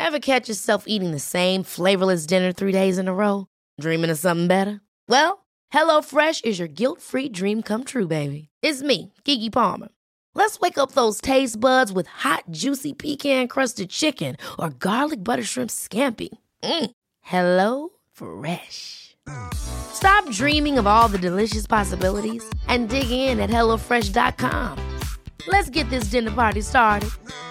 Ever catch yourself eating the same flavorless dinner 3 days in a row? Dreaming of something better? Well, HelloFresh is your guilt-free dream come true, baby. It's me, Keke Palmer. Let's wake up those taste buds with hot, juicy pecan-crusted chicken or garlic butter shrimp scampi. Hello Fresh. Stop dreaming of all the delicious possibilities and dig in at HelloFresh.com. Let's get this dinner party started.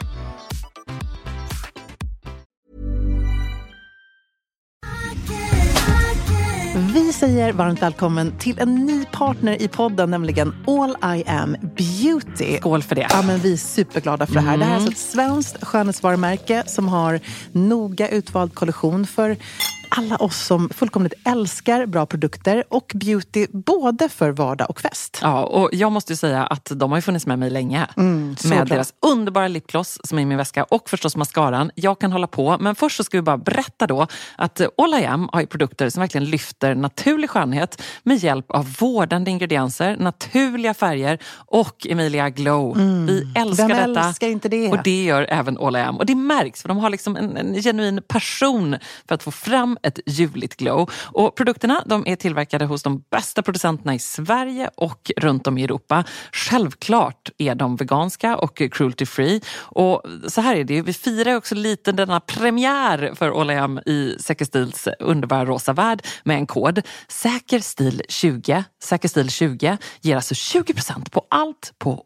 Vi säger varmt välkommen till en ny partner i podden, nämligen All I Am Beauty. Skål för det. Ja, men vi är superglada för det här. Det här är alltså ett svenskt skönhetsvarumärke som har noga utvald kollektion för alla oss som fullkomligt älskar bra produkter och beauty både för vardag och fest. Ja, och jag måste ju säga att de har ju funnits med mig länge. Med deras underbara lipgloss som är i min väska och förstås mascaran. Jag kan hålla på, men först så ska vi bara berätta då att All I Am har ju produkter som verkligen lyfter naturlig skönhet med hjälp av vårdande ingredienser, naturliga färger och Emilia Glow. Vi älskar detta. Vem älskar inte det? Och det gör även All I Am. Och det märks för de har liksom en genuin passion för att få fram ett ljuvligt glow. Och produkterna, de är tillverkade hos de bästa producenterna i Sverige och runt om i Europa. Självklart är de veganska och cruelty free. Och så här är det, vi firar också lite denna premiär för All I Am i Säkerstils underbara rosa värld med en kod. Säkerstil20. Säkerstil20 ger alltså 20% på allt på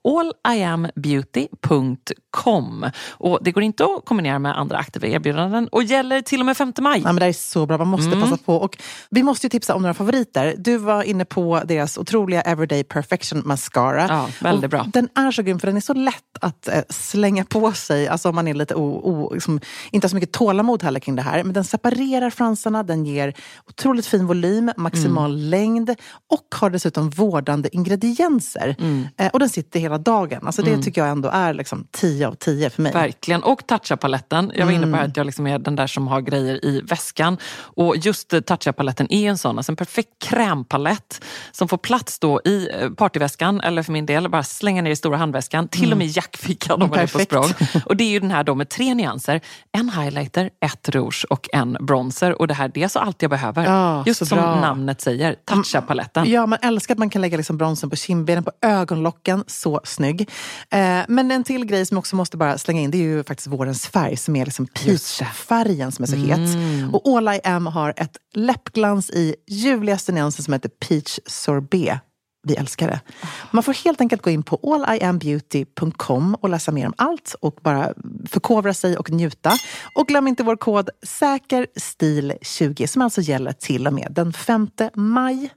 alliambeauty.com. Och det går inte att kombinera med andra aktiva erbjudanden och gäller till och med 5 maj. Ja, men det är så bra, man måste passa på. Och vi måste ju tipsa om några favoriter. Du var inne på deras otroliga Everyday Perfection Mascara. Ja, väldigt bra. Den är så grym för den är så lätt att slänga på sig. Alltså om man är lite liksom, inte har så mycket tålamod heller kring det här. Men den separerar fransarna, den ger otroligt fin volym, maximal längd och har dessutom vårdande ingredienser. Och den sitter hela dagen. Alltså det tycker jag ändå är liksom 10 av 10 för mig. Verkligen. Och Tatcha-paletten. Jag var inne på att jag liksom är den där som har grejer i väskan. Och just Tatcha-paletten är en sån. Alltså en perfekt krämpalett som får plats då i partyväskan. Eller för min del, bara slänga ner i stora handväskan. Till och med jackfickan om man är på språng. Och det är ju den här då med 3 nyanser. En highlighter, 1 rouge och en bronzer. Och det här, det är så allt jag behöver. Ja, just som namnet säger. Tatcha-paletten. Ja, man älskar att man kan lägga liksom bronzen på kindbenen, på ögonlocken. Så snygg. Men en till grej som också måste bara slänga in, det är ju faktiskt vårens färg som är liksom peach-färgen som är så het. Och All I Am har ett läppglans i ljuvligaste nyansen som heter Peach Sorbet. Vi älskar det. Man får helt enkelt gå in på alliambeauty.com och läsa mer om allt och bara förkovra sig och njuta. Och glöm inte vår kod SÄKERSTIL20 som alltså gäller till och med den 5 maj.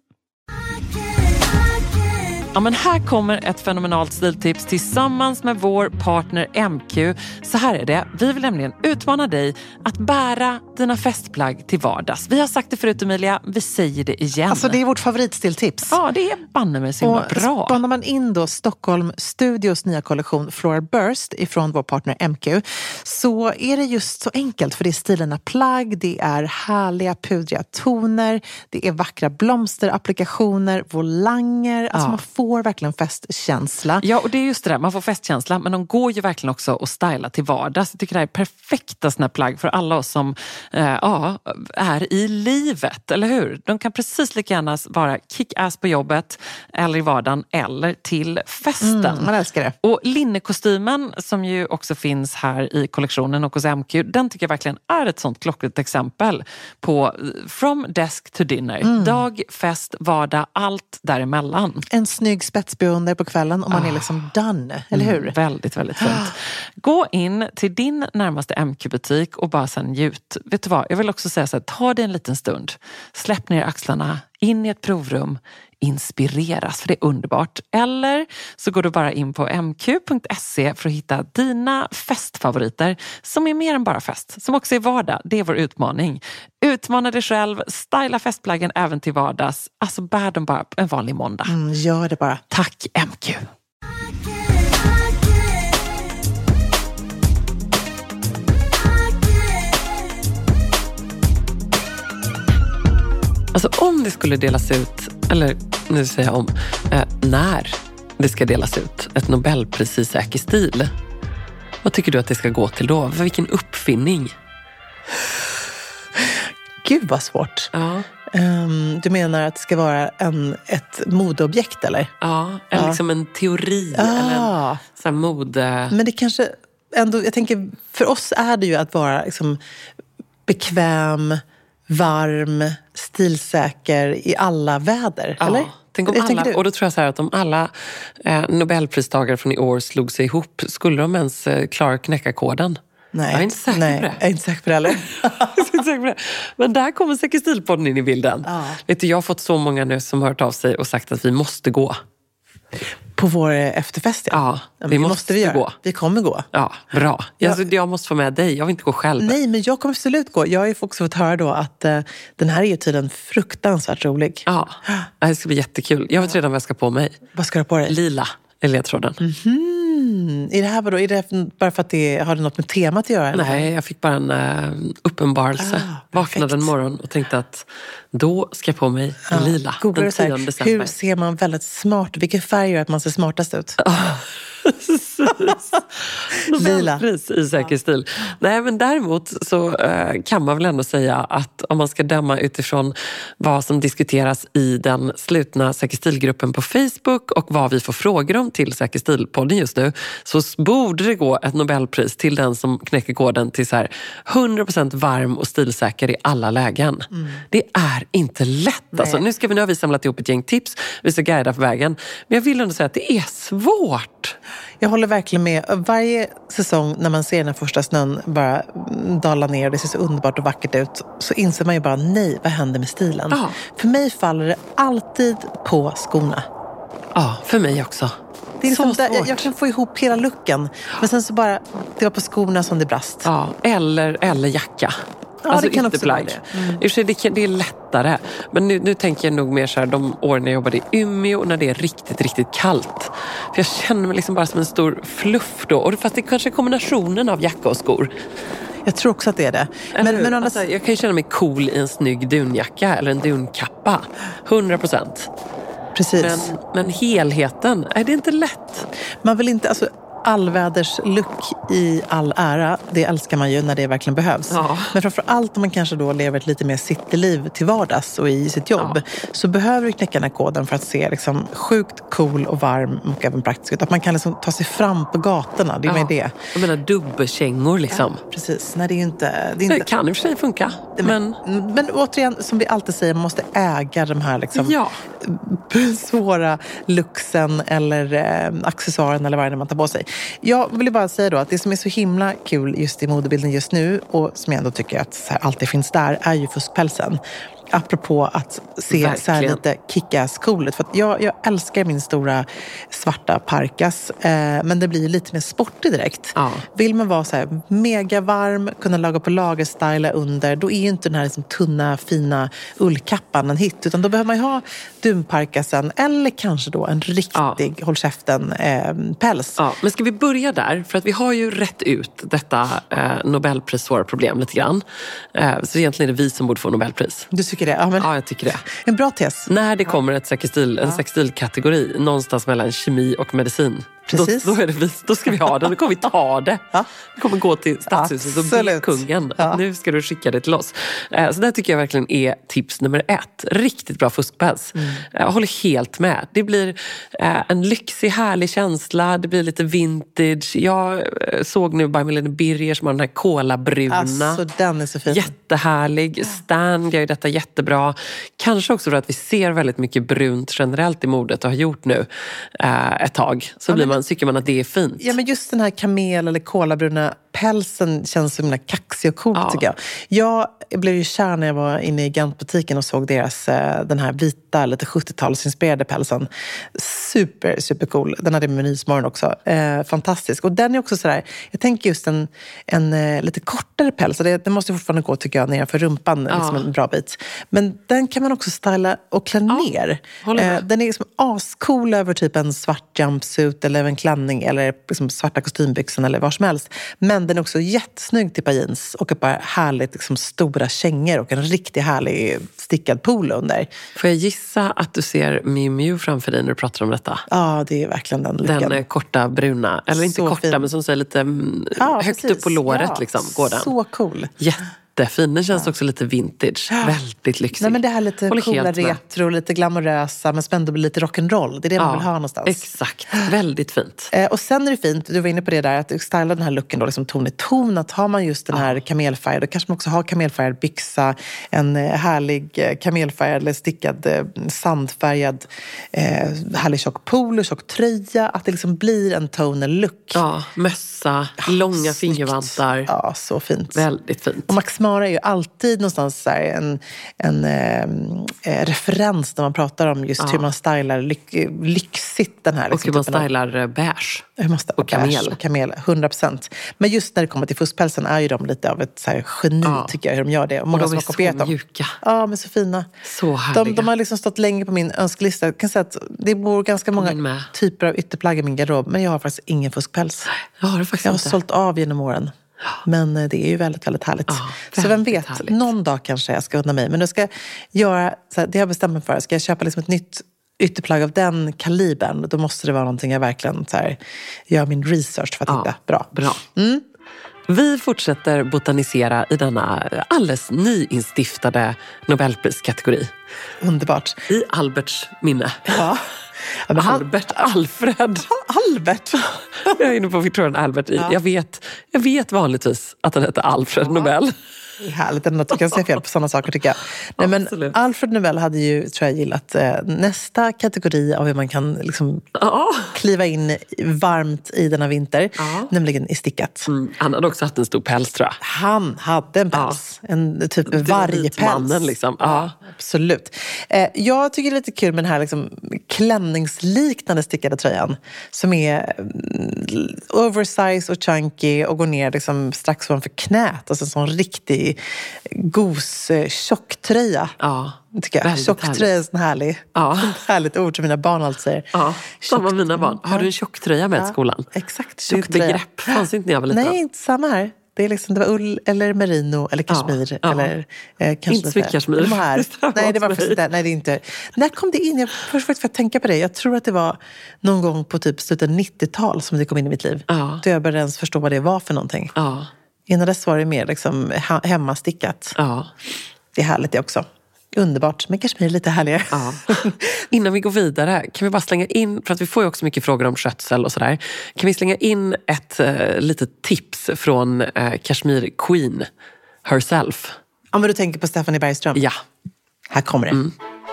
Ja, men här kommer ett fenomenalt stiltips tillsammans med vår partner MQ. Så här är det. Vi vill nämligen utmana dig att bära dina festplagg till vardags. Vi har sagt det förut, Emilia. Vi säger det igen. Alltså det är vårt favoritstiltips. Ja, det är banne mig så himla bra. Spanar man in då Stockholm Studios nya kollektion Floral Burst ifrån vår partner MQ, så är det just så enkelt. För det är stilarna plagg, det är härliga pudriga toner, det är vackra blomsterapplikationer, volanger. Alltså man får verkligen festkänsla. Ja, och det är just det där. Man får festkänsla, men de går ju verkligen också att styla till vardags. Jag tycker det här är perfekta såna plagg för alla oss som är i livet, eller hur? De kan precis lika gärna vara kick-ass på jobbet eller i vardagen eller till festen. Man älskar det. Och linnekostymen som ju också finns här i kollektionen och hos MQ, den tycker jag verkligen är ett sånt klockrent exempel på from desk to dinner. Dag, fest, vardag, allt däremellan. En snygg spetsbeonder på kvällen och man är liksom done, eller hur? Väldigt, väldigt fint. Gå in till din närmaste MQ-butik och bara sen njut. Vet du vad, jag vill också säga så här, ta dig en liten stund. Släpp ner axlarna, in i ett provrum, inspireras, för det är underbart. Eller så går du bara in på mq.se för att hitta dina festfavoriter som är mer än bara fest, som också är vardag. Det är vår utmaning. Utmana dig själv, styla festplaggen även till vardags. Alltså bär dem bara en vanlig måndag. Gör det bara. Tack MQ. Alltså om det skulle delas ut, eller nu säger jag om, när det ska delas ut ett Nobelpris i säker stil, vad tycker du att det ska gå till då? För vilken uppfinning? Gud vad svårt. Ja. Du menar att det ska vara ett modeobjekt eller? Ja, eller liksom en teori eller en så här mode... Men det kanske ändå, jag tänker, för oss är det ju att vara liksom bekväm, varm, stilsäker i alla väder, eller? Tänk om alla, och då tror jag så här att om alla Nobelpristagare från i år slog sig ihop, skulle de ens klara knäcka-koden? Nej. Jag är inte säker på det. Jag är inte säker på det heller. Men där kommer säkert Stilpodden in i bilden. Vet du, jag har fått så många nu som har hört av sig och sagt att vi måste gå. På vår efterfest, ja. Vi måste gå. Vi kommer gå. Ja, bra. Jag måste få med dig, jag vill inte gå själv. Nej, men jag kommer absolut gå. Jag har ju också fått höra då att den här är ju tydligen fruktansvärt rolig. Ja, det ska bli jättekul. Jag vet redan vad jag ska på mig. Vad ska du på dig? Lila är ledtråden. Är det här vadå? Är det bara för att har det något med temat att göra? Eller? Nej, jag fick bara en uppenbarelse. Vaknade en morgon och tänkte att då ska jag på mig lila. Googlar den 10 december. Hur ser man väldigt smart? Vilken färg gör att man ser smartast ut? Nobelpris i säker stil. Nej, men däremot så kan man väl ändå säga att om man ska döma utifrån vad som diskuteras i den slutna säker stilgruppen på Facebook och vad vi får frågor om till säker stilpodden just nu, så borde det gå ett Nobelpris till den som knäcker koden till så här 100% varm och stilsäker i alla lägen. Det är inte lätt. Alltså, nu har vi samlat ihop ett gäng tips, vi ska guida på vägen. Men jag vill ändå säga att det är svårt. Jag håller verkligen med. Varje säsong när man ser den här första snön bara dala ner och det ser så underbart och vackert ut, så inser man ju bara, nej, vad händer med stilen? För mig faller det alltid på skorna. Ja, för mig också. Det är liksom jag kan få ihop hela looken, men sen så bara, det var på skorna som det brast. Ja, eller jacka. Ja, alltså det kan också vara det. Det är lättare. Men nu tänker jag nog mer så här, de åren jag jobbade i Umeå när det är riktigt, riktigt kallt. För jag känner mig liksom bara som en stor fluff då. Och fast det är kanske kombinationen av jacka och skor. Jag tror också att det är det. Men alltså, jag kan ju känna mig cool i en snygg dunjacka eller en dunkappa. 100%. Precis. Men helheten, är det inte lätt? Man vill inte, alltså allväders look i all ära, det älskar man ju när det verkligen behövs. Ja. Men framförallt om man kanske då lever ett lite mer cityliv till vardags och i sitt jobb, så behöver du knäcka den här koden för att se liksom sjukt cool och varm och även praktisk ut. Att man kan liksom ta sig fram på gatorna, det är med det. Jag menar dubbelkängor liksom. Ja, precis. Nej, det är inte... Det kan i och för sig funka. Men återigen, som vi alltid säger, man måste äga de här liksom svåra looksen eller accessoaren eller vad det är man tar på sig. Jag vill bara säga då att det som är så himla kul just i modebilden just nu, och som jag ändå tycker att så här alltid finns där, är ju fuskpälsen. Apropå att se så här lite kick-ass cool ut. För att jag älskar min stora svarta parkas, men det blir lite mer sportig direkt. Vill man vara så här mega varm, kunna laga på lagerstyla under, då är ju inte den här liksom tunna, fina ullkappan en hit. Utan då behöver man ju ha dunparkasen eller kanske då en riktig, håll käften, päls. Ja, men ska vi börja där? För att vi har ju rätt ut detta Nobelprissvåra problem lite grann. Så egentligen är det vi som borde få Nobelpris. Du tycker det? Ja, jag tycker det. En bra tes. När det kommer en sextilkategori någonstans mellan kemi och medicin, då är det vi, då ska vi ha den. Då kommer vi ta det. Vi kommer gå till stadshuset och be kungen att nu ska du skicka det till oss. Så det tycker jag verkligen är tips nummer 1. Riktigt bra fuskpäls. Jag håller helt med. Det blir en lyxig, härlig känsla. Det blir lite vintage. Jag såg nu By Malene Birger som har den här kolabruna. Alltså den är så fin. Jättehärlig. Stan gör ju detta jättebra. Kanske också för att vi ser väldigt mycket brunt generellt i modet och har gjort nu ett tag. Så tycker man att det är fint. Ja, men just den här kamel- eller kolabruna pälsen känns som en kaxig och cool, tycker jag. Jag blev ju kär när jag var inne i Gantbutiken och såg deras den här vita, lite 70-talsinspirerade pälsen. Super cool. Den hade med Nyhetsmorgon också. Fantastisk. Och den är också sådär, jag tänker just en lite kortare päls. Det måste fortfarande gå, tycker jag, nedanför rumpan liksom en bra bit. Men den kan man också styla och klä ner. Den är liksom ascool över typ en svart jumpsuit eller en klänning eller liksom svarta kostymbyxan eller vad som helst. Men den är också jättesnygg till jeans och ett par härligt liksom stora kängor och en riktigt härlig stickad polo under. Får jag gissa att du ser Miu Miu framför dig när du pratar om detta? Ja, det är verkligen den lyckan. Den korta bruna, eller inte så korta fin. Men som säger lite högt upp på låret liksom, går den. Så cool. jättefin. Den känns också lite vintage. Väldigt lyxig. Nej, men det här lite coola retro, lite glamorösa, men ändå lite rock'n'roll. Det är det man vill ha någonstans. Exakt, väldigt fint. Och sen är det fint, du var inne på det där, att du stylar den här looken då, liksom ton i ton. Att har man just den här kamelfärgad, då kanske man också har kamelfärgad byxa, en härlig kamelfärgad eller stickad sandfärgad härlig tjock polo, tjock tröja. Att det liksom blir en tonal look. Ja, mössa, långa fingervantar. Ja, så fint. Väldigt fint. Och Max Mara är ju alltid någonstans så här en referens när man pratar om just hur man stylar lyxigt den här. Och hur man stylar beige. Och kamel, 100%. Men just när det kommer till fuskpälsen är ju de lite av ett så här geni, tycker jag, hur de gör det. Och många de som har kopierat dem. Mjuka. Ja, men så fina. Så härliga. De har liksom stått länge på min önskelista. Jag kan säga att det bor ganska många typer av ytterplagg i min garderob, men jag har faktiskt ingen fuskpäls. Jag har sålt av genom åren. Men det är ju väldigt, väldigt härligt. Så vem vet, någon dag kanske jag ska unna mig. Men då ska jag göra, så här, det har jag bestämt mig för. Ska jag köpa liksom ett nytt ytterplagg av den kalibern, då måste det vara någonting jag verkligen så här, gör min research för att hitta bra. Mm. Vi fortsätter botanisera i denna alldeles nyinstiftade Nobelpriskategori. Underbart. I Alberts minne. Ja. Alfred. Albert? Jag är inne på Victoria Albert. Jag vet vanligtvis att han heter Alfred Nobel. Det är härligt att du kan säga fel på sådana saker, tycker jag. Nej, men Alfred Nobel hade ju, tror jag, gillat nästa kategori av hur man kan liksom kliva in varmt i denna vinter. Nämligen i stickat. Han hade också haft en stor päls, tror jag. Han hade en päls. En typ vargpäls. Liksom. Absolut. Jag tycker det är lite kul med den här liksom klänningsliknande stickade tröjan. Som är oversize och chunky och går ner liksom strax ovanför knät. Alltså en sån riktig tjocktröja. Ja, tycker jag. Tjocktröja är en härlig. Härligt ord som mina barn alltid säger. Ja, samma mina barn. Har du en tjocktröja med i skolan? Exakt, tjocktröja. Det begrepp fanns inte när jag var liten. Nej, inte samma här. Det är liksom, det var ull eller merino eller kashmir eller kanske inte så mycket kashmir. Nej, det var faktiskt inte. Nej, det är inte. När kom det in? Jag först för att tänka på det. Jag tror att det var någon gång på typ slutet 90-tal som det kom in i mitt liv. Då jag började ens förstå vad det var för någonting. Innan dess var det mer liksom hemmastickat. Det är härligt det också. Underbart, men kashmir är lite härligare. Innan vi går vidare kan vi bara slänga in, för att vi får ju också mycket frågor om skötsel och sådär. Kan vi slänga in ett litet tips från Kashmir Queen herself? Ja, men du tänker på Stephanie Bergström? Ja. Här kommer det.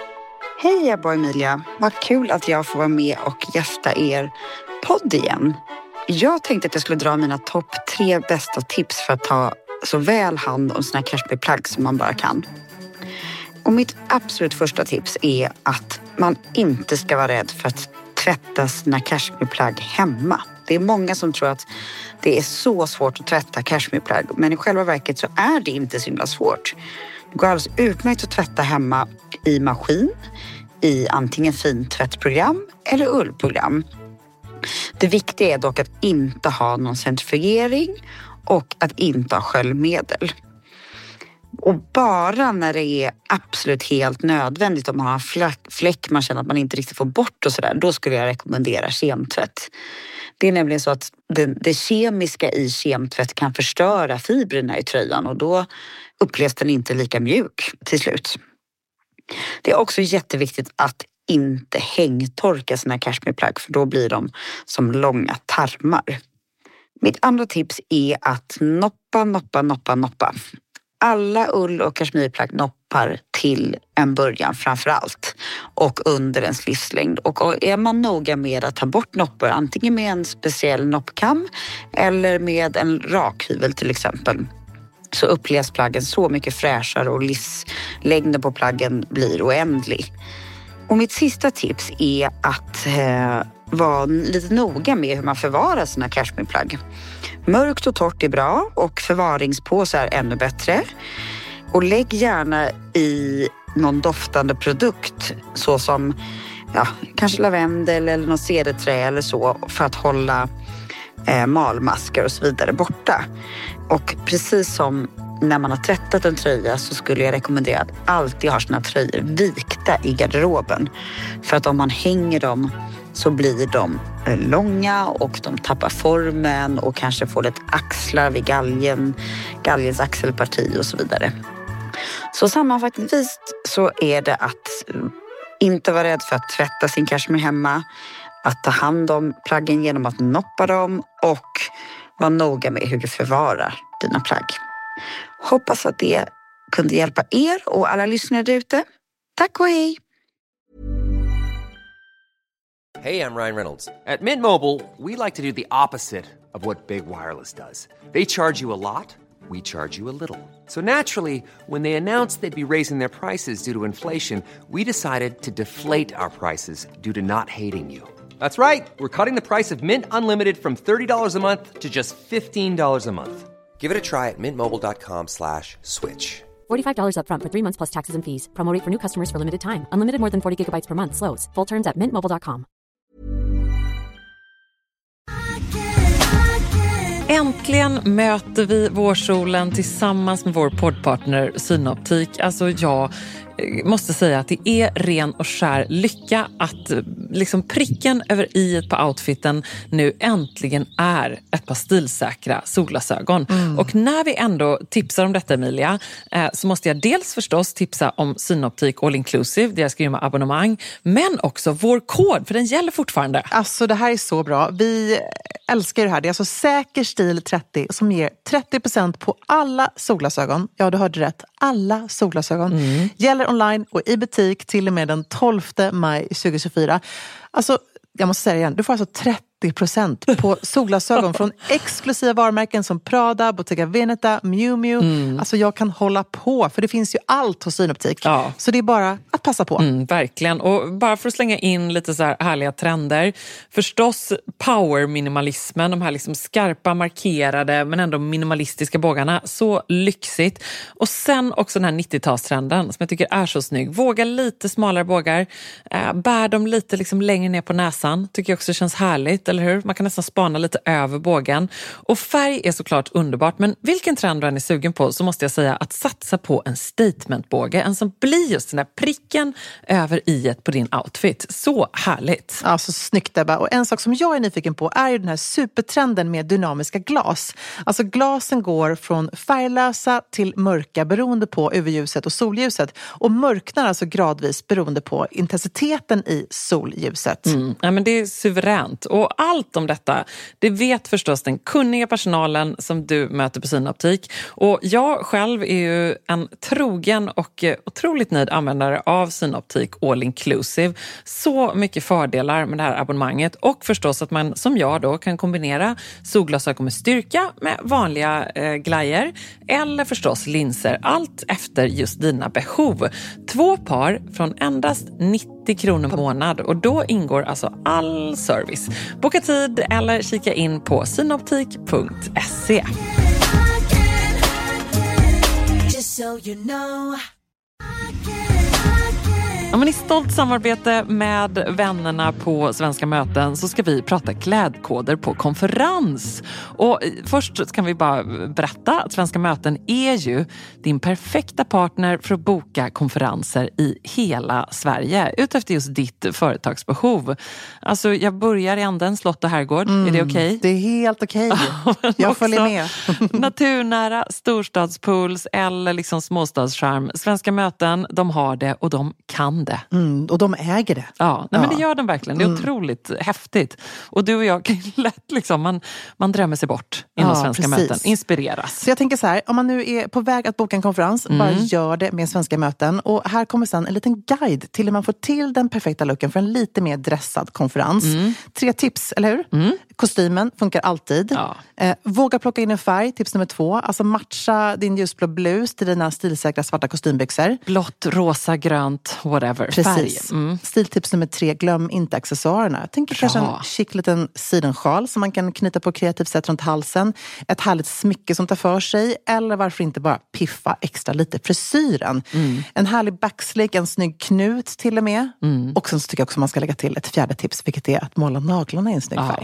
Hej Ebba och Emilia, vad kul att jag får vara med och gästa er podd igen. Jag tänkte att jag skulle dra mina topp 3 bästa tips för att ta så väl hand om sina kashmirplagg som man bara kan. Och mitt absolut första tips är att man inte ska vara rädd för att tvätta sina kashmirplagg hemma. Det är många som tror att det är så svårt att tvätta kashmirplagg, men i själva verket så är det inte så himla svårt. Det går alldeles utmärkt att tvätta hemma i maskin, i antingen fintvättprogram eller ullprogram. Det viktiga är dock att inte ha någon centrifugering och att inte ha sköljmedel. Och bara när det är absolut helt nödvändigt, om man har en fläck man känner att man inte riktigt får bort och sådär, då skulle jag rekommendera kemtvätt. Det är nämligen så att det kemiska i kemtvätt kan förstöra fibrerna i tröjan och då upplevs den inte lika mjuk till slut. Det är också jätteviktigt att inte hängtorka sina kashmirplagg, för då blir de som långa tarmar. Mitt andra tips är att noppa. Alla ull- och kashmirplagg noppar till en början framför allt och under ens livslängd. Och är man noga med att ta bort noppor, antingen med en speciell noppkam eller med en rakhyvel till exempel, så upplevs plaggen så mycket fräschare och livslängden på plaggen blir oändlig. Och mitt sista tips är att vara lite noga med hur man förvarar sina kashmirplagg. Mörkt och torrt är bra och förvaringspåsar är ännu bättre. Och lägg gärna i någon doftande produkt såsom kanske lavendel eller någon cederträ eller så, för att hålla malmaskar och så vidare borta. Och precis som när man har tvättat en tröja så skulle jag rekommendera att alltid ha sina tröjor vikta i garderoben. För att om man hänger dem så blir de långa och de tappar formen och kanske får ett axlar vid galjens axelparti och så vidare. Så sammanfattningsvis så är det att inte vara rädd för att tvätta sin kashmir hemma, att ta hand om plaggen genom att noppa dem och vara noga med hur du förvarar dina plagg. Hoppas att det kunde hjälpa er och alla lyssnare där ute. Tack och hej! Hey, I'm Ryan Reynolds. At Mint Mobile, we like to do the opposite of what Big Wireless does. They charge you a lot, we charge you a little. So naturally, when they announced they'd be raising their prices due to inflation, we decided to deflate our prices due to not hating you. That's right. We're cutting the price of Mint Unlimited from $30 a month to just $15 a month. Give it a try at mintmobile.com/switch. $45 up front for 3 months plus taxes and fees. Promo rate for new customers for limited time. Unlimited more than 40 gigabytes per month. Slows full terms at mintmobile.com. Äntligen möter vi vårsolen tillsammans med vår poddpartner Synoptik. Alltså jag måste säga att det är ren och skär lycka att liksom pricken över i-et på outfiten nu äntligen är ett par stilsäkra solglasögon. Och när vi ändå tipsar om detta, Emilia, så måste jag dels förstås tipsa om Synoptik All Inclusive, deras grymma abonnemang, men också vår kod, för den gäller fortfarande. Alltså det här är så bra. Vi älskar det här. Det är alltså Säker stil 30 som ger 30% på alla solglasögon. Ja, du hörde rätt. Alla solglasögon. Gäller online och i butik till och med den 12 maj 2024. Alltså, jag måste säga det igen. Du får alltså 30% på solglasögon från exklusiva varumärken som Prada, Bottega Veneta, Miu Miu. Alltså jag kan hålla på, för det finns ju allt hos Synoptik. Ja. Så det är bara att passa på. Verkligen. Och bara för att slänga in lite så här härliga trender. Förstås power-minimalismen, de här liksom skarpa, markerade men ändå minimalistiska bågarna. Så lyxigt. Och sen också den här 90-talstrenden som jag tycker är så snygg. Våga lite smalare bågar. Bär dem lite liksom längre ner på näsan. Tycker jag också känns härligt, eller hur? Man kan nästan spana lite över bågen. Och färg är såklart underbart, men vilken trend du än är sugen på så måste jag säga att satsa på en statementbåge. En som blir just den där pricken över i-et på din outfit. Så härligt. Ja, så snyggt Ebba. Och en sak som jag är nyfiken på är ju den här supertrenden med dynamiska glas. Alltså glasen går från färglösa till mörka beroende på UV-ljuset och solljuset. Och mörknar alltså gradvis beroende på intensiteten i solljuset. Ja, men det är suveränt. Och allt om detta, det vet förstås den kunniga personalen som du möter på Synoptik. Och jag själv är ju en trogen och otroligt nöjd användare av Synoptik All Inclusive. Så mycket fördelar med det här abonnemanget. Och förstås att man som jag då kan kombinera solglasögon med styrka med vanliga glajer. Eller förstås linser. Allt efter just dina behov. 2 par från endast 90 kronor per månad. Och då ingår alltså all service. Boka tid eller kika in på synoptik.se. Ja, men i stolt samarbete med vännerna på Svenska möten så ska vi prata klädkoder på konferens. Och först kan vi bara berätta att Svenska möten är ju din perfekta partner för att boka konferenser i hela Sverige utefter just ditt företagsbehov. Alltså jag börjar i änden slott och herrgård. Är det okej? Det är helt okej. Jag följer med. Naturnära storstadspools eller liksom småstadscharm. Svenska möten, de har det och de kan det. Och de äger det. Ja, nej, men det gör de verkligen. Det är otroligt häftigt. Och du och jag kan lätt liksom, man drömmer sig bort inom Svenska möten. Inspireras. Så jag tänker så här, om man nu är på väg att boka en konferens, bara gör det med Svenska möten. Och här kommer sen en liten guide till hur man får till den perfekta looken för en lite mer dressad konferens. 3 tips, eller hur? Kostymen funkar alltid. Ja. Våga plocka in en färg, tips nummer 2. Alltså matcha din ljusblå blus till dina stilsäkra svarta kostymbyxor. Blått, rosa, grönt, whatever. Precis. Stiltips nummer 3, glöm inte accessoarerna. Jag tänker kanske en chic liten sidensjal som man kan knyta på kreativt sätt runt halsen. Ett härligt smycke som tar för sig. Eller varför inte bara piffa extra lite frisyren. En härlig backslick, en snygg knut till och med. Och sen så tycker jag också man ska lägga till ett 4:e tips, vilket är att måla naglarna i en snygg färg. Väldigt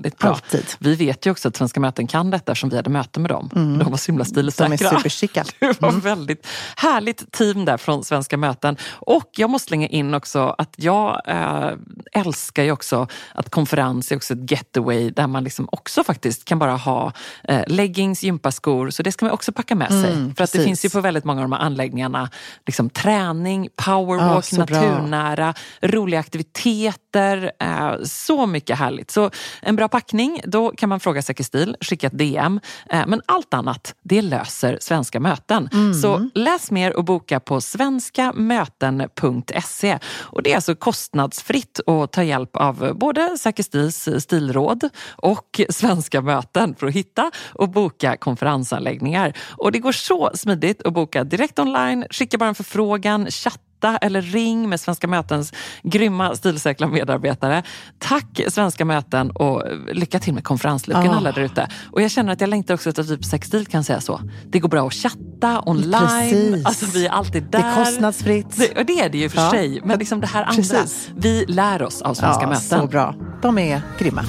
väldigt bra. Alltid. Vi vet ju också att Svenska Möten kan detta som vi hade möte med dem. De var så himla stilsäkra. De är superchicka. Det var väldigt härligt team där från Svenska Möten. Och jag måste slänga in också att jag älskar ju också att konferens är också ett getaway där man liksom också faktiskt kan bara ha leggings, gympaskor. Så det ska man också packa med sig. För att det finns ju på väldigt många av de här anläggningarna liksom träning, powerwalk, naturnära, roliga aktiviteter. Så mycket härligt. Så en bra packning, då kan man fråga Säker Stil, skicka ett DM. Men allt annat, det löser Svenska Möten. Så läs mer och boka på svenskamöten.se. Och det är alltså kostnadsfritt att ta hjälp av både Säker Stils stilråd och Svenska Möten för att hitta och boka konferensanläggningar. Och det går så smidigt att boka direkt online, skicka bara en förfrågan, chatta eller ring med Svenska Mötens grymma stilsäkra medarbetare. Tack Svenska Möten och lycka till med konferensluckan alla där ute. Och jag känner att jag längtar också att vi på Säker Stil kan säga så. Det går bra att chatta online. Precis. Alltså vi är alltid där. Det är kostnadsfritt. Det är det ju för sig. Men liksom det här andra. Precis. Vi lär oss av Svenska Möten. Så bra. De är grymma.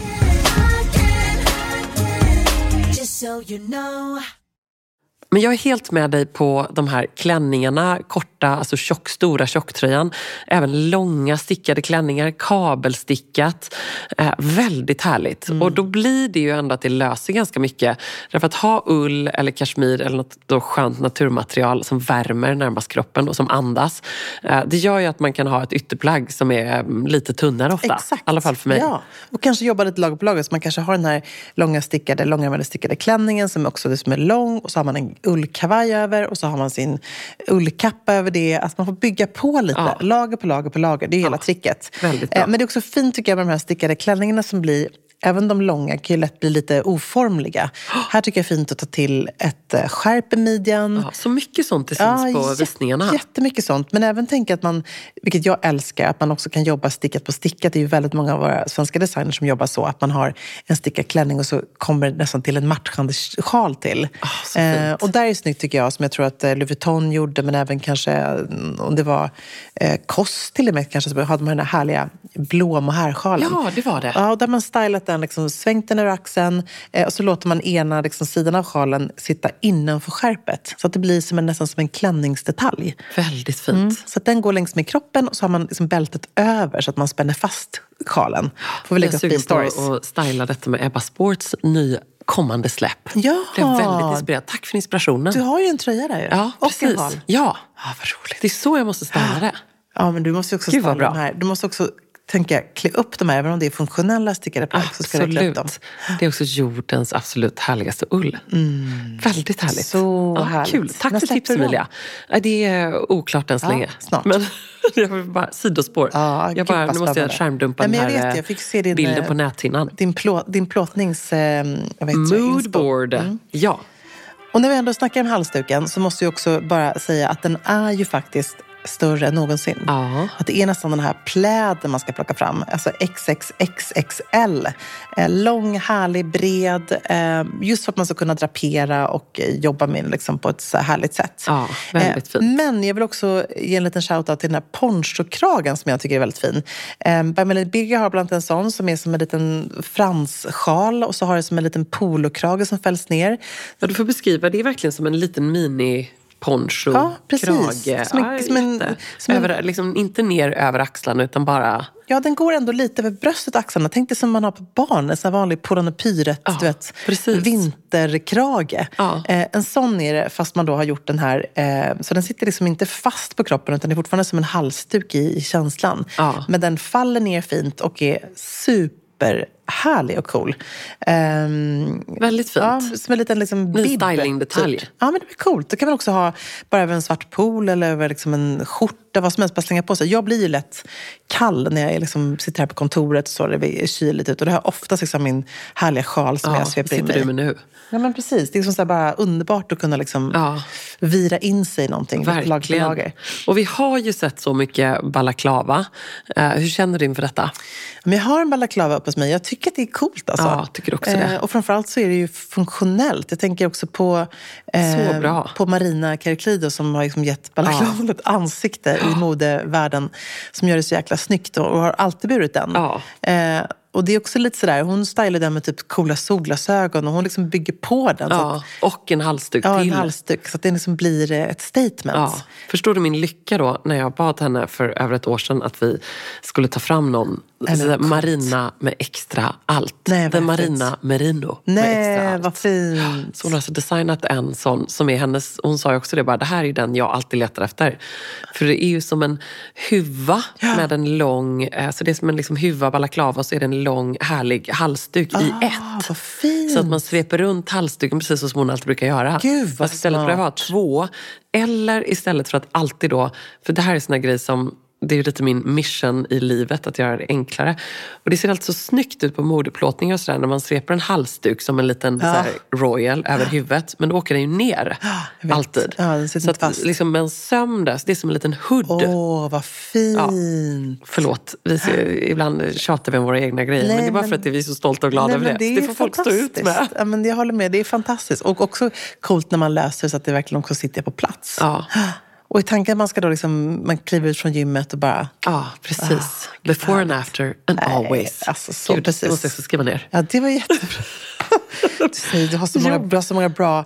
Men jag är helt med dig på de här klänningarna, korta, alltså stora tjocktröjan. Även långa stickade klänningar, kabelstickat. Väldigt härligt. Och då blir det ju ändå att det löser ganska mycket. Därför att ha ull eller kashmir eller något då skönt naturmaterial som värmer närmast kroppen och som andas. Det gör ju att man kan ha ett ytterplagg som är lite tunnare ofta. Exakt. I alla fall för mig. Ja. Och kanske jobba lite lager på lager. Så man kanske har den här långärmade stickade klänningen som också är som är lång. Och så har man en ullkavaj över och så har man sin ullkappa över det. Att man får bygga på lite. Lager på lager på lager. Det är hela tricket. Väldigt bra. Men det är också fint tycker jag med de här stickade klänningarna som blir... Även de långa kan ju lätt bli lite oformliga. Här tycker jag är fint att ta till ett skärp i midjan. Ja, så mycket sånt det syns på visningarna. Jättemycket sånt. Men även tänka att man, vilket jag älskar, att man också kan jobba stickat på stickat. Det är ju väldigt många av våra svenska designers som jobbar så. Att man har en stickad klänning och så kommer det nästan till en matchande sjal till. Och där är snyggt tycker jag, som jag tror att Louis Vuitton gjorde. Men även kanske, om det var Koss till och med, kanske så hade man den här härliga blå mohair-sjalen. Ja, det var det. Ja, och där man stylat den, liksom, svängt den ur axeln och så låter man ena liksom, sidan av sjalen sitta innanför skärpet. Så att det blir nästan som en klänningsdetalj. Väldigt fint. Så att den går längs med kroppen och så har man liksom bältet över så att man spänner fast sjalen. Får vi lägga upp i stories. Jag och styla detta med Ebba Sports kommande släpp. Ja. Blev väldigt inspirerad. Tack för inspirationen. Du har ju en tröja där ju. Ja, och precis. En sjal. Ja, vad roligt. Det är så jag måste styla det. Ja, men du måste ju också styla de här. Du måste också klä upp dem här, även om det är funktionella stickade plagg. Så ska du klä upp dem. Det är också jordens absolut härligaste ull. Väldigt härligt. Så härligt. Kul. Tack för tips, Emilia. Det är oklart än så länge. Snart. Men jag vill bara sidospår. Nu måste jag skärmdumpa den här jag fick se din, bilden på näthinnan. Din plåtnings... Moodboard. Ja. Och när vi ändå snackar om halsduken så måste jag också bara säga att den är ju faktiskt större än någonsin. Ja. Att det är nästan den här pläden man ska plocka fram. Alltså XXXXL. Lång, härlig, bred. Just för att man ska kunna drapera och jobba med liksom på ett så härligt sätt. Ja, väldigt fint. Men jag vill också ge en liten shoutout till den här ponchokragen som jag tycker är väldigt fin. By Birger har bland annat en sån som är som en liten franssjal och så har det som en liten polokrage som fälls ner. Ja, du får beskriva, det är verkligen som en liten mini poncho, krage. Liksom inte ner över axlarna utan bara... Ja, den går ändå lite över bröstet och axlarna. Tänk dig som man har på barn, en sån vanlig Puranopyret, du vet, vinterkrage. Ja. En sån är det, fast man då har gjort den här, så den sitter liksom inte fast på kroppen utan det är fortfarande som en halsduk i känslan. Ja. Men den faller ner fint och är superhärlig och cool. Väldigt fint. Ja, som en liten liksom bibb. Styling-detalj. Typ. Ja, men det är coolt. Då kan man också ha bara över en svart pool eller över liksom en skjorta, vad som helst, bara slänga på sig. Jag blir ju lätt kall när jag liksom sitter här på kontoret och så det är kyligt ut. Och det har oftast liksom min härliga sjal som jag sveper in du med nu. Ja, men precis. Det är liksom så bara underbart att kunna liksom vira in sig i någonting. Verkligen. Lager. Och vi har ju sett så mycket balaklava. Hur känner du inför detta? Men jag har en balaklava uppe hos mig. Jag tycker att det är coolt alltså. Ja, tycker också det. Och framförallt så är det ju funktionellt. Jag tänker också på så bra. På Marina Karaklidou som har liksom gett balaklavan ett ansikte i modevärlden som gör det så jäkla snyggt och har alltid burit den. Ja. Och det är också lite sådär, hon stylar den med typ coola solglasögon och hon liksom bygger på den. Ja, och en halsduk till. Ja, till. en halsduk. Så att det liksom blir ett statement. Ja. Förstår du min lycka då när jag bad henne för över ett år sedan att vi skulle ta fram någon marina med extra allt. Nej, den marina merino Nej, med extra allt. Vad fint. Så hon har alltså designat en sån som är hennes, hon sa ju också det bara, det här är den jag alltid letar efter. För det är ju som en huva med en lång, så det är som en liksom huva balaklava och så är det en lång härlig halsduk i ett. Vad fint. Så att man sveper runt halsduken precis som hon alltid brukar göra. Gud vad alltså istället för att ha 2, eller istället för att alltid då, för det här är såna grejer som, det är ju lite min mission i livet att göra det enklare. Och det ser alltid så snyggt ut på modeplåtningar och sådär när man sveper en halsduk som en liten så här, royal över huvudet. Men då åker den ju ner. Alltid. Ja, den sitter så att, fast. liksom med en söm där, så det är som en liten hood. Vad fint. Ja, förlåt, ibland tjatar vi om våra egna grejer. Men det är bara för att vi är så stolta och glada över det. Det får folk stå ut med. Ja, men jag håller med, det är fantastiskt. Och också coolt när man löser så att det verkligen också sitter på plats. Ja. Och i tanken man ska då liksom, man kliver ut från gymmet och bara... Ja, precis. Before and after and always. Alltså så Gud, precis. Det måste jag få skriva ner. Ja, det var jättebra. Du har så många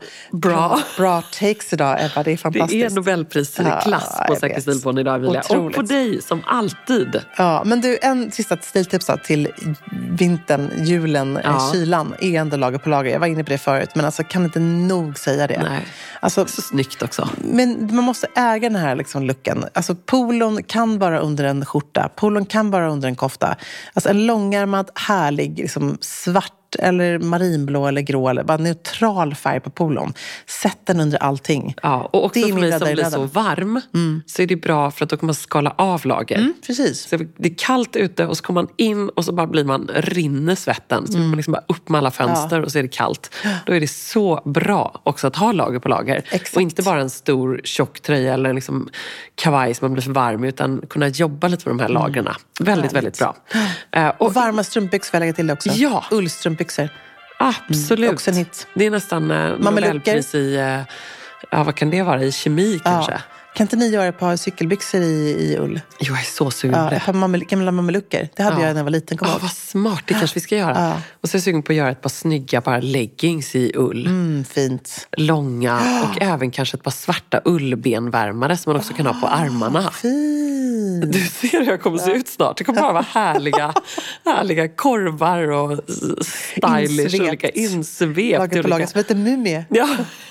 bra takes idag, Ebba. Det är fantastiskt. Det är Nobelprisklass på Säker stilpån idag, Emilia. Och på dig, som alltid. Ja, men du, en sista stiltips till vintern, julen, kylan är ändå lager på lager. Jag var inne på det förut, men alltså kan inte nog säga det. Nej, alltså, så snyggt också. Men man måste äga den här liksom looken. Alltså polon kan vara under en skjorta. Polon kan vara under en kofta. Alltså en långärmad, härlig, liksom svart eller marinblå eller grå eller bara neutral färg på polon. Sätt den under allting. Ja, och också för mig som blir så varm så är det bra för att då kan man skala av lager. Precis. Så det är kallt ute och så kommer man in och så bara rinner svetten. Så man liksom bara upp med alla fönster och så är det kallt. Då är det så bra också att ha lager på lager. Exakt. Och inte bara en stor tjock tröja eller en liksom kavaj som man blir för varm, utan kunna jobba lite med de här lagerna. Väldigt, väldigt bra. Och varma strumpbyxor får jag lägga till det också. Ja. Ullstrumpbyxor. Absolut. Också en hit. Det är nästan Nobelpris i, vad kan det vara, i kemi kanske? Ja. Kan inte ni göra ett par cykelbyxor i ull? Jag är så sugen på det. Ett par gamla mamelucker. Det hade jag när jag var liten. Vad smart, det kanske vi ska göra. Och så är jag sugen på att göra ett par snygga bara leggings i ull. Fint. Långa och även kanske ett par svarta ullbenvärmare som man också kan ha på armarna. Fint. Du ser hur jag kommer se ut snart. Det kommer bara vara härliga korvar och stylish, olika insvept. Lager på lager som heter mumie. Ja,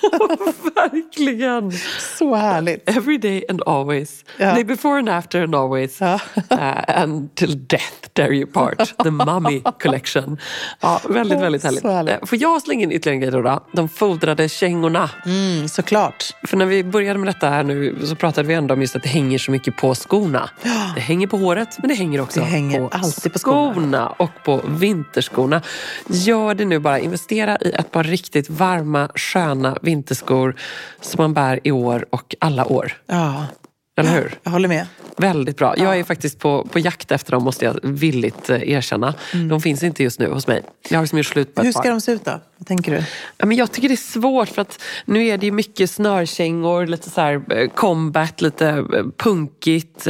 verkligen. Så härligt. Every day and always. Nej, before and after and always. And till death dare you part. The Mummy Collection. Ja, väldigt, väldigt härligt. Får jag slänga in ytterligare en grej då? De fodrade kängorna. Såklart. För när vi började med detta här nu så pratade vi ändå om just att det hänger så mycket på skorna. Det hänger på håret, men det hänger också alltid på skorna och på vinterskorna. Gör det nu bara. Investera i ett par riktigt varma, sköna vinterskor som man bär i år och alla år. Ja. Eller hur? Jag håller med. Väldigt bra. Jag är faktiskt på jakt efter dem, måste jag villigt erkänna. De finns inte just nu hos mig. Jag har liksom gjort slut på ett Hur ska par. de se ut då? Vad tänker du? Ja, men jag tycker det är svårt för att nu är det ju mycket snörkängor, lite så här combat, lite punkigt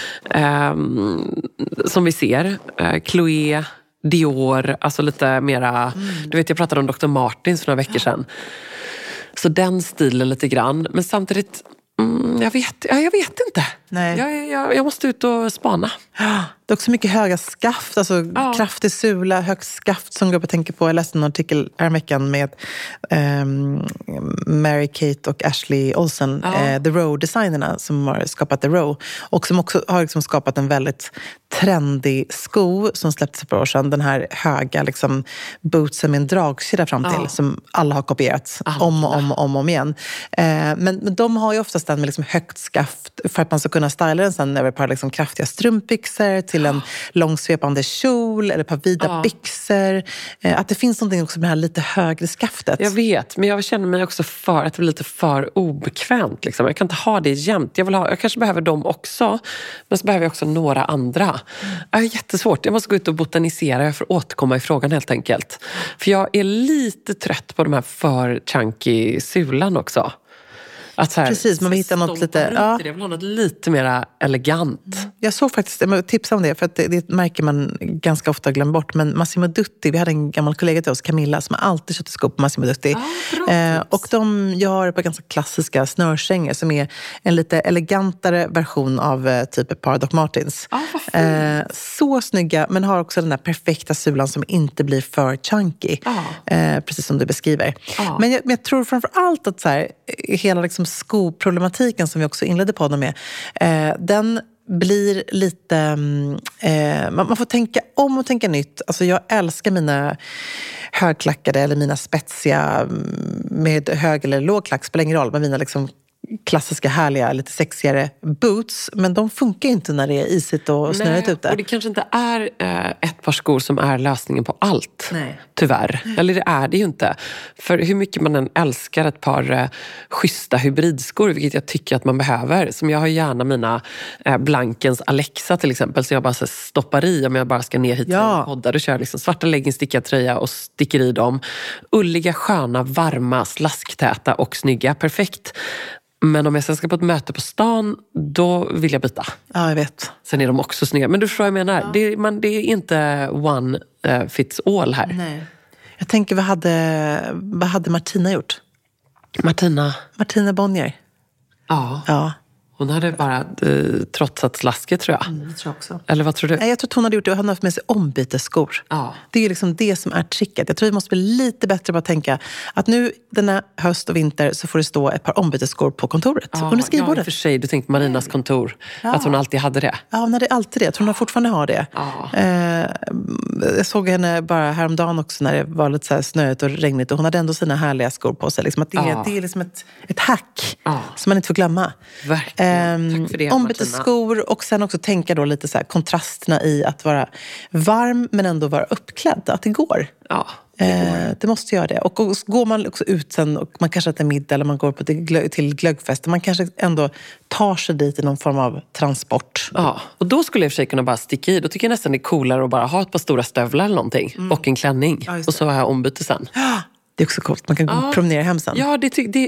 som vi ser. Chloé, Dior, alltså lite mera, du vet jag pratade om Dr. Martens för några veckor sedan. Så den stilen lite grann, men samtidigt jag vet inte. Nej. Jag måste ut och spana. Det är också mycket höga skaft, alltså kraftig sula, högt skaft som går upp och tänker på. Jag läste en artikel här veckan med Mary-Kate och Ashley Olsen, The Row-designerna som har skapat The Row. Och som också har liksom skapat en väldigt trendig sko som släpptes för år sedan. Den här höga liksom, bootsen med en dragkedja fram till som alla har kopierat om igen. Men de har ju oftast den med liksom högt skaft för att man ska kunna styla den sen över ett par liksom kraftiga strumpbyxor till en långsvepande kjol eller ett par vida byxor. Att det finns någonting också med det här lite högre skaftet. Jag vet, men jag känner mig också för att det blir lite för obekvämt. Liksom. Jag kan inte ha det jämt. Jag kanske behöver dem också, men så behöver jag också några andra. Det är jättesvårt. Jag måste gå ut och botanisera. Jag får återkomma i frågan helt enkelt. För jag är lite trött på de här för chunky sulan också. Att så här, precis, man vill hitta något lite... Jag vill ha något lite mer elegant. jag såg faktiskt, jag tipsade om det för att det märker man ganska ofta glömmer bort. Men Massimo Dutti, vi hade en gammal kollega till oss, Camilla, som alltid köpte skor på Massimo Dutti. Och de gör på ganska klassiska snörsänger som är en lite elegantare version av typ ett par Doc Martens. Så snygga, men har också den där perfekta sulan som inte blir för chunky. Precis som du beskriver. Men jag tror framför allt att så här, hela liksom skoproblematiken som vi också inledde podden med, den blir lite... man får tänka om och tänka nytt. Alltså jag älskar mina högklackade eller mina spetsiga med hög eller låg klack, spelar ingen roll, med mina liksom klassiska, härliga, lite sexigare boots. Men de funkar inte när det är isigt och snöigt ute. Och det kanske inte är ett par skor som är lösningen på allt. Nej. Tyvärr. Eller det är det ju inte. För hur mycket man än älskar ett par schyssta hybridskor, vilket jag tycker att man behöver. Som jag har gärna mina Blankens Alexa till exempel. Så jag bara så stoppar i om jag bara ska ner hit till poddar. Då kör jag liksom svarta leggings, stickad tröja och sticker i dem. Ulliga, sköna, varma, slasktäta och snygga. Perfekt. Men om jag sen ska på ett möte på stan, då vill jag byta. Ja, jag vet. Sen är de också snygga. Men du förstår vad jag menar. Ja. Det är inte one fits all här. Nej. Jag tänker, vad hade Martina gjort? Martina Bonnier. Ja. Hon hade bara trotsat slasket, tror jag. Det tror jag också. Eller vad tror du? Nej, jag tror att hon hade gjort det. Hon hade haft med sig ombytesskor. Ja. Det är ju liksom det som är tricket. Jag tror vi måste bli lite bättre på att tänka att nu denna höst och vinter så får det stå ett par ombytesskor på kontoret. Under skrivbordet. Ja, för sig. Du tänkte Marinas kontor. Ja. Att hon alltid hade det. Ja, hon hade alltid det. Jag tror hon fortfarande har det. Ja. Jag såg henne bara häromdagen också när det var lite så här snöigt och regnigt. Och hon hade ändå sina härliga skor på sig. Liksom att det är liksom ett hack som man inte får glömma. Verkligen. Tack för det, ombytesskor och sen också tänka då lite så här kontrasterna i att vara varm men ändå vara uppklädd. Att det går. Ja. Det måste göra det. Och går man också ut sen och man kanske äter middag eller man går på till glöggfester, man kanske ändå tar sig dit i någon form av transport. Ja, och då skulle jag för sig kunna bara sticka i. Då tycker jag nästan det är coolare att bara ha ett par stora stövlar eller någonting. Och en klänning. Ja, och så har jag ombyte sen. Det är också coolt. Man kan promenera hem sen. Ja,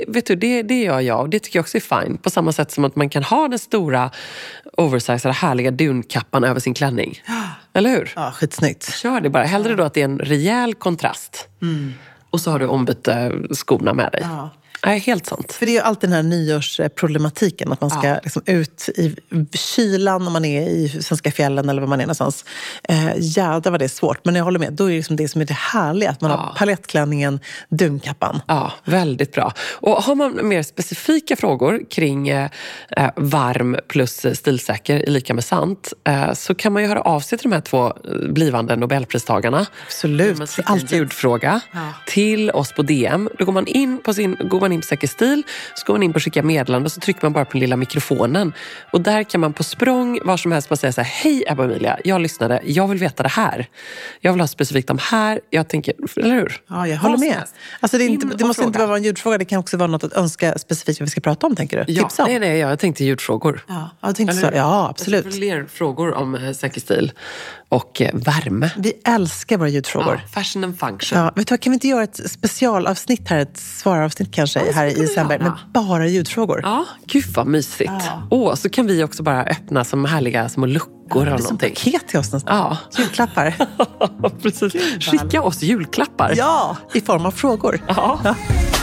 det gör jag. Och det tycker jag också är fine. På samma sätt som att man kan ha den stora oversizade härliga dunkappan över sin klänning. Eller hur? Ja, skitsnyggt. Kör det bara. Hellre då att det är en rejäl kontrast. Och så har du ombytte skorna med dig. Ja. Nej, helt sant. För det är ju alltid den här nyårsproblematiken. Att man ska liksom ut i kylan om man är i svenska fjällen eller var man är någonstans. Jädrar vad det är svårt. Men jag håller med. Då är det liksom det som är det härliga. Att man har palettklänningen, dunkappan. Ja, väldigt bra. Och har man mer specifika frågor kring varm plus stilsäker är lika med sant, så kan man ju höra av sig till de här 2 blivande Nobelpristagarna. Absolut. Alltid ljudfråga till oss på DM. Då går man in på Säker stil, så går man in på skicka meddelande och så trycker man bara på den lilla mikrofonen. Och där kan man på språng var som helst bara säga så här: hej Ebba och Emilia, jag lyssnade, jag vill veta det här. Jag vill ha specifikt om här, jag tänker, eller hur? Ja, jag håller med. Alltså det måste inte bara vara en ljudfråga, det kan också vara något att önska specifikt vad vi ska prata om, tänker du? Ja, nej, jag tänkte ljudfrågor. Ja, jag tänkte så. Ja, absolut. Alltså, fler frågor om säker stil och värme. Vi älskar våra ljudfrågor. Ja, fashion and function. Ja, vet du vad, kan vi inte göra ett specialavsnitt här, ett svaravsnitt kanske här i december, med bara ljudfrågor? Ja, gud vad mysigt. Så kan vi också bara öppna som härliga små luckor eller någonting. Som paket till oss nästan. Ja. Julklappar. Precis. Skicka oss julklappar. Ja, i form av frågor. Ja.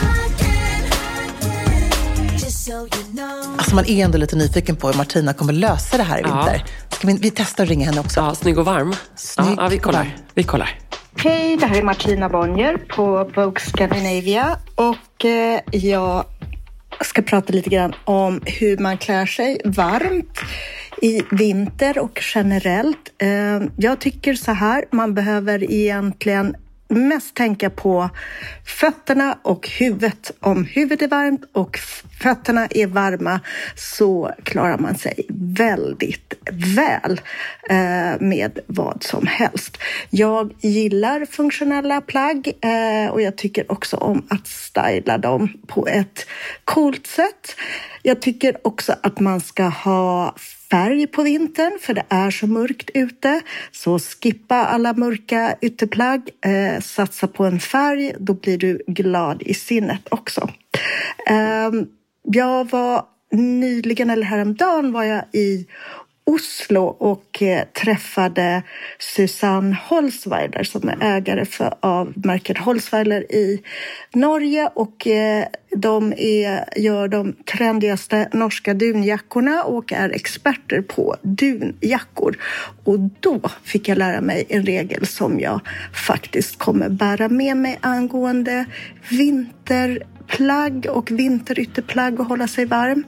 Alltså man är ändå lite nyfiken på hur Martina kommer lösa det här i vinter. Ska vi testar att ringa henne också? Ja, snygg och varm. Snygg vi kollar. Hej, det här är Martina Bonnier på Vogue Scandinavia och jag ska prata lite grann om hur man klär sig varmt i vinter och generellt. Jag tycker så här, man behöver egentligen mest tänka på fötterna och huvudet. Om huvudet är varmt och fötterna är varma så klarar man sig väldigt väl med vad som helst. Jag gillar funktionella plagg och jag tycker också om att styla dem på ett coolt sätt. Jag tycker också att man ska ha färg på vintern, för det är så mörkt ute. Så skippa alla mörka ytterplagg. Satsa på en färg, då blir du glad i sinnet också. Jag var nyligen, eller häromdagen, var jag i Oslo och träffade Susanne Holsweiler som är ägare av märket Holsweiler i Norge, och de gör de trendigaste norska dunjackorna och är experter på dunjackor. Och då fick jag lära mig en regel som jag faktiskt kommer bära med mig angående vinterplagg och vinterytterplagg och hålla sig varm.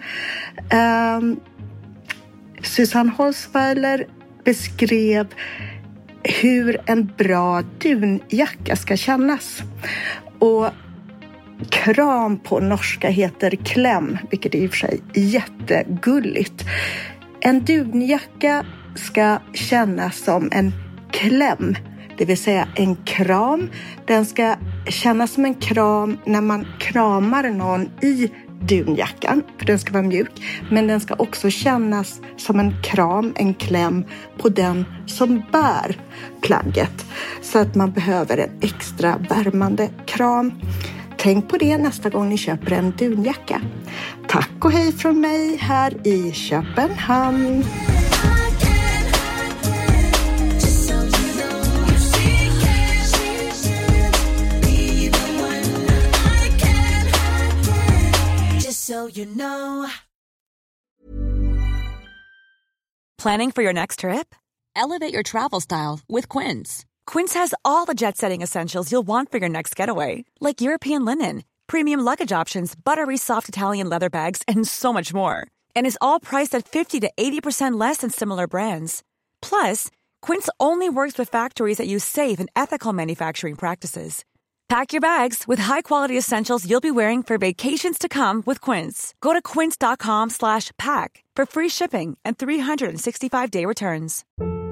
Susanne Holsweiler beskrev hur en bra dunjacka ska kännas. Och kram på norska heter kläm, vilket är i och för sig jättegulligt. En dunjacka ska kännas som en kläm, det vill säga en kram. Den ska kännas som en kram när man kramar någon i dunjackan, för den ska vara mjuk. Men den ska också kännas som en kram, en kläm på den som bär plagget. Så att man behöver en extra värmande kram. Tänk på det nästa gång ni köper en dunjacka. Tack och hej från mig här i Köpenhamn. So you know. Planning for your next trip? Elevate your travel style with Quince. Quince has all the jet-setting essentials you'll want for your next getaway, like European linen, premium luggage options, buttery soft Italian leather bags, and so much more. And is all priced at 50 to 80% less than similar brands. Plus, Quince only works with factories that use safe and ethical manufacturing practices. Pack your bags with high-quality essentials you'll be wearing for vacations to come with Quince. Go to quince.com/pack for free shipping and 365-day returns.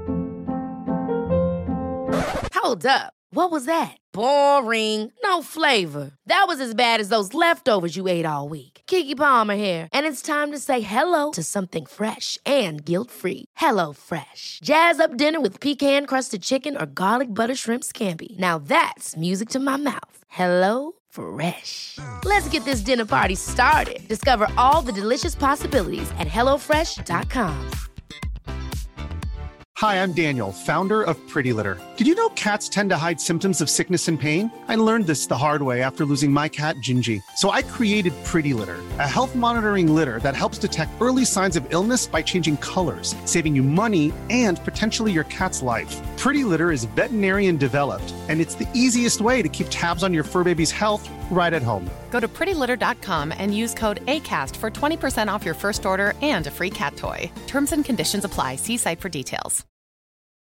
Hold up. What was that? Boring. No flavor. That was as bad as those leftovers you ate all week. Keke Palmer here, and it's time to say hello to something fresh and guilt-free. Hello Fresh. Jazz up dinner with pecan-crusted chicken or garlic butter shrimp scampi. Now that's music to my mouth. Hello Fresh. Let's get this dinner party started. Discover all the delicious possibilities at hellofresh.com. Hi, I'm Daniel, founder of Pretty Litter. Did you know cats tend to hide symptoms of sickness and pain? I learned this the hard way after losing my cat, Gingy. So I created Pretty Litter, a health monitoring litter that helps detect early signs of illness by changing colors, saving you money and potentially your cat's life. Pretty Litter is veterinarian developed, and it's the easiest way to keep tabs on your fur baby's health right at home. Go to prettylitter.com and use code ACAST for 20% off your first order and a free cat toy. Terms and conditions apply. See site for details.